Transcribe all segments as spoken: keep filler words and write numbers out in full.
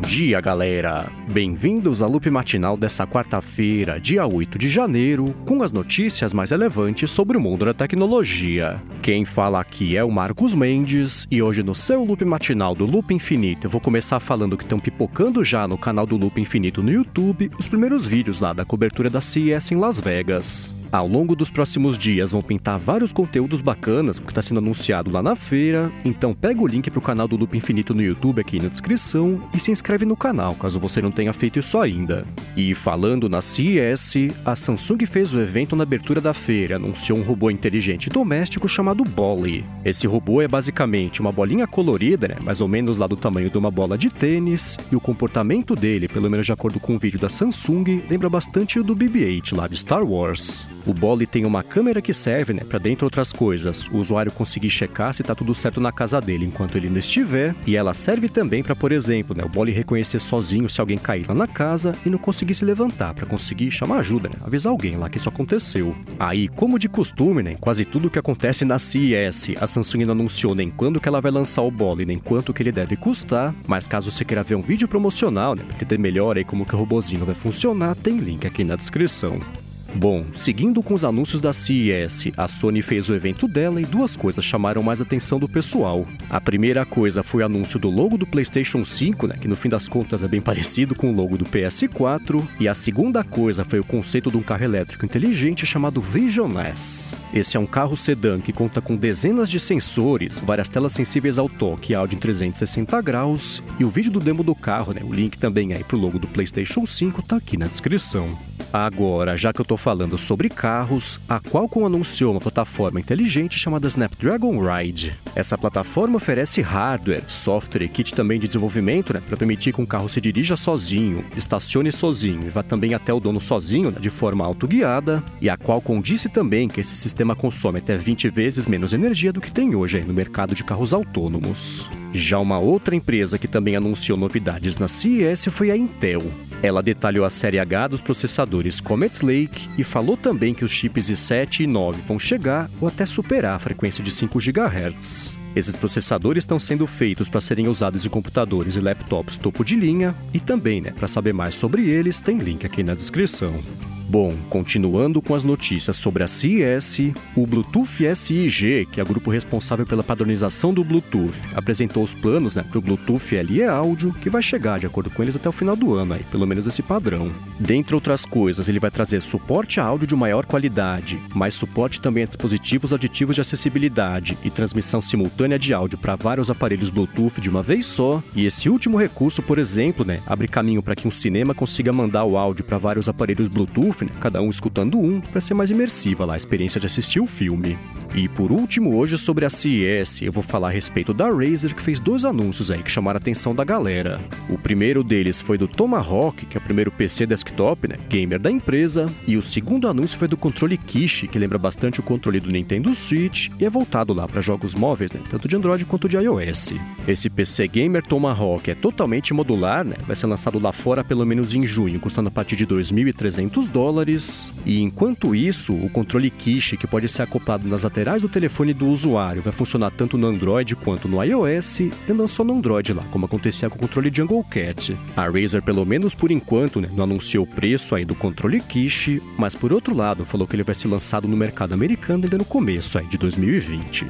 dia, galera! Bem-vindos ao loop matinal dessa quarta-feira, dia oito de janeiro, com as notícias mais relevantes sobre o mundo da tecnologia. Quem fala aqui é o Marcos Mendes, e hoje no seu loop matinal do Loop Infinito eu vou começar falando que estão pipocando já no canal do Loop Infinito no YouTube os primeiros vídeos lá da cobertura da C E S em Las Vegas. Ao longo dos próximos dias vão pintar vários conteúdos bacanas que está sendo anunciado lá na feira, então pega o link para o canal do Loop Infinito no YouTube aqui na descrição e se inscreve no canal, caso você não tenha feito isso ainda. E falando na C E S, a Samsung fez o evento na abertura da feira e anunciou um robô inteligente doméstico chamado Bolly. Esse robô é basicamente uma bolinha colorida, né, mais ou menos lá do tamanho de uma bola de tênis, e o comportamento dele, pelo menos de acordo com o vídeo da Samsung, lembra bastante o do B B oito lá de Star Wars. O Bolly tem uma câmera que serve, né, para, dentre outras coisas, o usuário conseguir checar se tá tudo certo na casa dele enquanto ele não estiver, e ela serve também para, por exemplo, né, o Bolly reconhecer sozinho se alguém cair lá na casa e não conseguir se levantar, para conseguir chamar ajuda, né, avisar alguém lá que isso aconteceu. Aí, como de costume, né, quase tudo que acontece na C E S, a Samsung não anunciou nem quando que ela vai lançar o Bolly, nem quanto que ele deve custar, mas caso você queira ver um vídeo promocional, né, para entender melhor aí como que o robozinho vai funcionar, tem link aqui na descrição. Bom, seguindo com os anúncios da C E S, a Sony fez o evento dela e duas coisas chamaram mais a atenção do pessoal. A primeira coisa foi o anúncio do logo do PlayStation cinco, né, que no fim das contas é bem parecido com o logo do P S quatro, e a segunda coisa foi o conceito de um carro elétrico inteligente chamado Vision S. Esse é um carro sedã que conta com dezenas de sensores, várias telas sensíveis ao toque e áudio em trezentos e sessenta graus, e o vídeo do demo do carro, né, o link também aí pro logo do PlayStation cinco tá aqui na descrição. Agora, já que eu tô falando sobre carros, a Qualcomm anunciou uma plataforma inteligente chamada Snapdragon Ride. Essa plataforma oferece hardware, software e kit também de desenvolvimento, né, para permitir que um carro se dirija sozinho, estacione sozinho e vá também até o dono sozinho, né, de forma autoguiada. E a Qualcomm disse também que esse sistema consome até vinte vezes menos energia do que tem hoje aí no mercado de carros autônomos. Já uma outra empresa que também anunciou novidades na C E S foi a Intel. Ela detalhou a série H dos processadores Comet Lake e falou também que os chips i sete e nove vão chegar ou até superar a frequência de cinco gigahertz. Esses processadores estão sendo feitos para serem usados em computadores e laptops topo de linha, e também, né, para saber mais sobre eles, tem link aqui na descrição. Bom, continuando com as notícias sobre a C E S, o Bluetooth S I G, que é o grupo responsável pela padronização do Bluetooth, apresentou os planos, né, para o Bluetooth L E áudio, que vai chegar, de acordo com eles, até o final do ano, aí, pelo menos esse padrão. Dentre outras coisas, ele vai trazer suporte a áudio de maior qualidade, mais suporte também a dispositivos aditivos de acessibilidade e transmissão simultânea de áudio para vários aparelhos Bluetooth de uma vez só, e esse último recurso, por exemplo, né, abre caminho para que um cinema consiga mandar o áudio para vários aparelhos Bluetooth, cada um escutando um, para ser mais imersiva lá a experiência de assistir o filme. E por último, hoje sobre a C E S, eu vou falar a respeito da Razer, que fez dois anúncios aí que chamaram a atenção da galera. O primeiro deles foi do Tomahawk, que é o primeiro P C desktop, né, gamer da empresa, e o segundo anúncio foi do controle Kishi, que lembra bastante o controle do Nintendo Switch e é voltado lá para jogos móveis, né, tanto de Android quanto de iOS. Esse P C gamer Tomahawk é totalmente modular, né, vai ser lançado lá fora pelo menos em junho, custando a partir de dois mil e trezentos dólares, e enquanto isso, o controle Kishi, que pode ser acoplado nas laterais do telefone do usuário, vai funcionar tanto no Android quanto no iOS, e não só no Android lá, como acontecia com o controle Jungle Cat. A Razer, pelo menos por enquanto, né, não anunciou o preço aí do controle Kishi, mas por outro lado, falou que ele vai ser lançado no mercado americano ainda no começo aí de dois mil e vinte.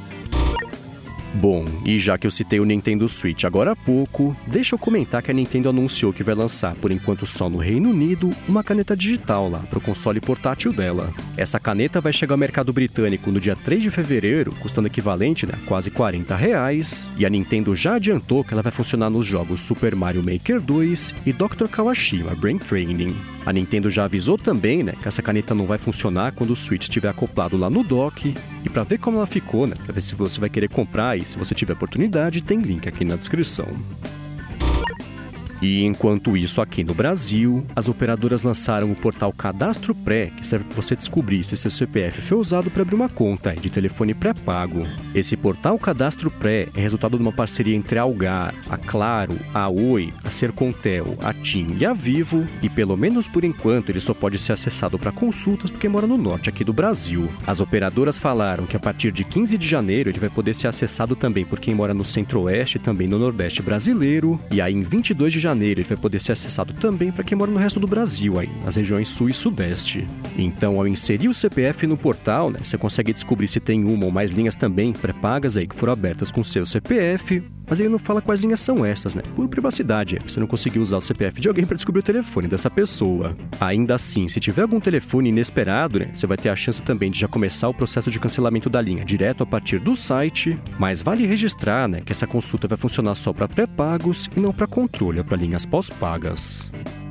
Bom, e já que eu citei o Nintendo Switch agora há pouco, deixa eu comentar que a Nintendo anunciou que vai lançar, por enquanto só no Reino Unido, uma caneta digital lá para o console portátil dela. Essa caneta vai chegar ao mercado britânico no dia três de fevereiro, custando equivalente, né, a quase quarenta reais, e a Nintendo já adiantou que ela vai funcionar nos jogos Super Mario Maker dois e doutor Kawashima Brain Training. A Nintendo já avisou também, né, que essa caneta não vai funcionar quando o Switch estiver acoplado lá no dock, e para ver como ela ficou, né, para ver se você vai querer comprar e se você tiver oportunidade, tem link aqui na descrição. E enquanto isso, aqui no Brasil, as operadoras lançaram o portal Cadastro Pré, que serve para você descobrir se seu C P F foi usado para abrir uma conta de telefone pré-pago. Esse portal Cadastro Pré é resultado de uma parceria entre a Algar, a Claro, a Oi, a Sercontel, a TIM e a Vivo, e pelo menos por enquanto ele só pode ser acessado para consultas porque mora no norte aqui do Brasil. As operadoras falaram que a partir de quinze de janeiro ele vai poder ser acessado também por quem mora no centro-oeste e também no nordeste brasileiro, e aí em vinte e dois de janeiro ele vai poder ser acessado também para quem mora no resto do Brasil, aí, nas regiões sul e sudeste. Então, ao inserir o C P F no portal, né, você consegue descobrir se tem uma ou mais linhas também pré-pagas aí que foram abertas com seu C P F, mas ele não fala quais linhas são essas, né? Por privacidade, você não conseguiu usar o C P F de alguém para descobrir o telefone dessa pessoa. Ainda assim, se tiver algum telefone inesperado, né, você vai ter a chance também de já começar o processo de cancelamento da linha direto a partir do site, mas vale registrar, né, que essa consulta vai funcionar só para pré-pagos e não para controle, ou para linhas pós-pagas.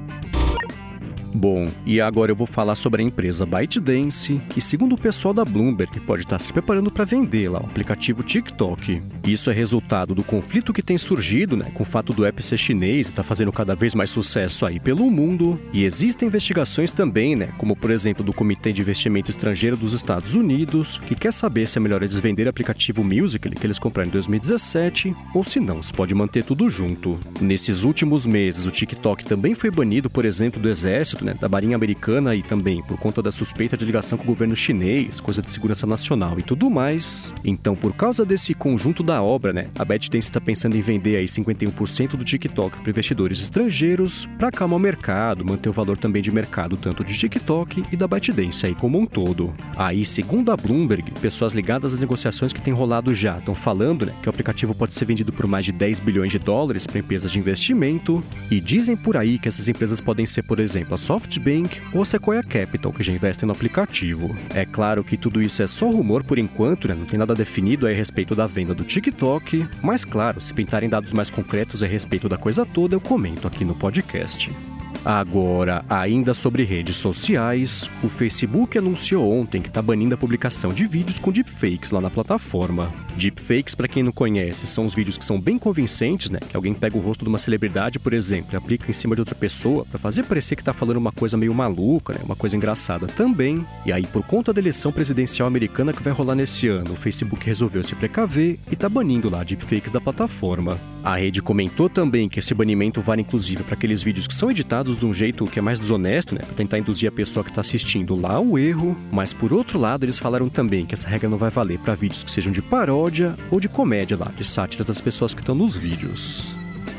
Bom, e agora eu vou falar sobre a empresa ByteDance, que segundo o pessoal da Bloomberg pode estar se preparando para vender lá o aplicativo TikTok. Isso é resultado do conflito que tem surgido, né, com o fato do app ser chinês e tá fazendo cada vez mais sucesso aí pelo mundo. E existem investigações também, né, como por exemplo do Comitê de Investimento Estrangeiro dos Estados Unidos, que quer saber se é melhor eles venderem o aplicativo Musical.ly que eles compraram em dois mil e dezessete, ou se não, se pode manter tudo junto. Nesses últimos meses, o TikTok também foi banido, por exemplo, do Exército, né, da Marinha Americana e também por conta da suspeita de ligação com o governo chinês, coisa de segurança nacional e tudo mais. Então, por causa desse conjunto da obra, né, a ByteDance está pensando em vender aí cinquenta e um por cento do TikTok para investidores estrangeiros para acalmar o mercado, manter o valor também de mercado tanto de TikTok e da ByteDance aí como um todo. Aí, segundo a Bloomberg, pessoas ligadas às negociações que têm rolado já estão falando, né, que o aplicativo pode ser vendido por mais de dez bilhões de dólares para empresas de investimento, e dizem por aí que essas empresas podem ser, por exemplo, a SoftBank ou a Sequoia Capital, que já investem no aplicativo. É claro que tudo isso é só rumor por enquanto, né? Não tem nada definido a respeito da venda do TikTok, mas claro, se pintarem dados mais concretos a respeito da coisa toda, eu comento aqui no podcast. Agora, ainda sobre redes sociais, o Facebook anunciou ontem que está banindo a publicação de vídeos com deepfakes lá na plataforma. Deepfakes, para quem não conhece, são os vídeos que são bem convincentes, né? Que alguém pega o rosto de uma celebridade, por exemplo, e aplica em cima de outra pessoa para fazer parecer que está falando uma coisa meio maluca, né? Uma coisa engraçada também. E aí, por conta da eleição presidencial americana que vai rolar nesse ano, o Facebook resolveu se precaver e está banindo lá deepfakes da plataforma. A rede comentou também que esse banimento vale inclusive para aqueles vídeos que são editados de um jeito que é mais desonesto, né, para tentar induzir a pessoa que está assistindo lá ao erro, mas por outro lado eles falaram também que essa regra não vai valer para vídeos que sejam de paródia ou de comédia lá, de sátiras das pessoas que estão nos vídeos.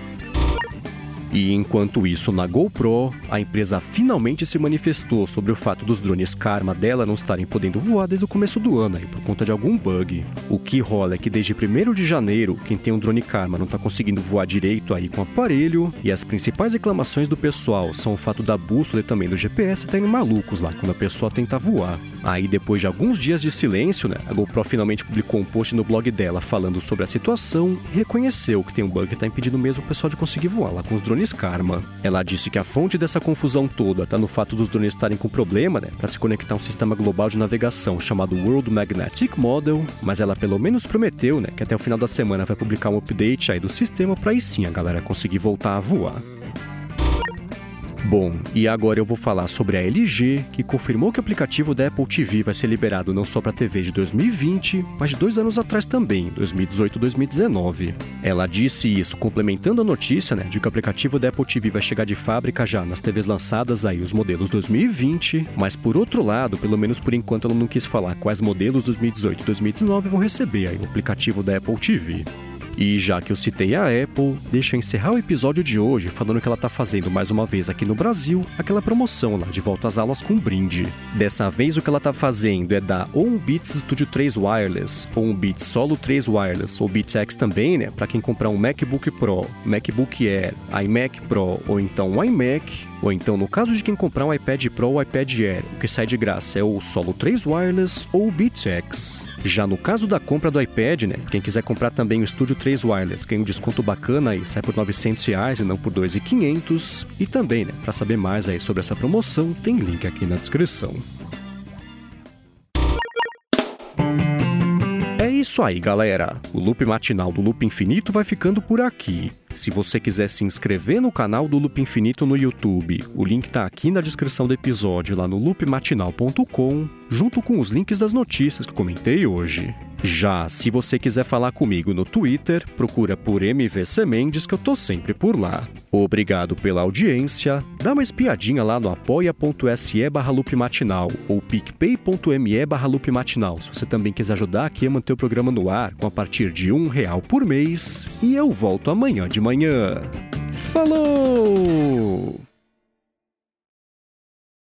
E enquanto isso, na GoPro, a empresa finalmente se manifestou sobre o fato dos drones Karma dela não estarem podendo voar desde o começo do ano, aí, por conta de algum bug. O que rola é que desde primeiro de janeiro, quem tem um drone Karma não está conseguindo voar direito aí com o aparelho, e as principais reclamações do pessoal são o fato da bússola e também do G P S estarem malucos lá quando a pessoa tenta voar. Aí, depois de alguns dias de silêncio, né, a GoPro finalmente publicou um post no blog dela falando sobre a situação e reconheceu que tem um bug que está impedindo mesmo o pessoal de conseguir voar lá com os drones Karma. Ela disse que a fonte dessa confusão toda está no fato dos drones estarem com problema, né, para se conectar a um sistema global de navegação chamado World Magnetic Model, mas ela pelo menos prometeu, né, que até o final da semana vai publicar um update aí do sistema para aí sim a galera conseguir voltar a voar. Bom, e agora eu vou falar sobre a L G, que confirmou que o aplicativo da Apple T V vai ser liberado não só para a T V de dois mil e vinte, mas de dois anos atrás também, dois mil e dezoito e dois mil e dezenove. Ela disse isso complementando a notícia, né, de que o aplicativo da Apple T V vai chegar de fábrica já nas T Vs lançadas aí, os modelos dois mil e vinte, mas por outro lado, pelo menos por enquanto ela não quis falar quais modelos dois mil e dezoito e dois mil e dezenove vão receber aí o aplicativo da Apple T V. E já que eu citei a Apple, deixa eu encerrar o episódio de hoje falando que ela tá fazendo mais uma vez aqui no Brasil aquela promoção lá de volta às aulas com brinde. Dessa vez o que ela tá fazendo é dar ou um Beats Studio três Wireless, ou um Beats Solo três Wireless, ou Beats X também, né, para quem comprar um MacBook Pro, MacBook Air, iMac Pro ou então um iMac, ou então no caso de quem comprar um iPad Pro ou iPad Air, o que sai de graça é o Solo três Wireless ou o Beats X. Já no caso da compra do iPad, né, quem quiser comprar também o Studio três Wireless, ganha um desconto bacana aí, sai por novecentos reais e não por dois mil e quinhentos. E também, né, para saber mais aí sobre essa promoção, tem link aqui na descrição. isso aí, galera. O Loop Matinal do Loop Infinito vai ficando por aqui. Se você quiser se inscrever no canal do Loop Infinito no YouTube, o link tá aqui na descrição do episódio lá no loop matinal ponto com, junto com os links das notícias que comentei hoje. Já se você quiser falar comigo no Twitter, procura por M V C Mendes que eu tô sempre por lá. Obrigado pela audiência, dá uma espiadinha lá no apoia.se barra Loop Matinal ou picpay.me barra Loop Matinal, se você também quiser ajudar aqui a manter o programa no ar com a partir de um real por mês, e eu volto amanhã de manhã. Falou!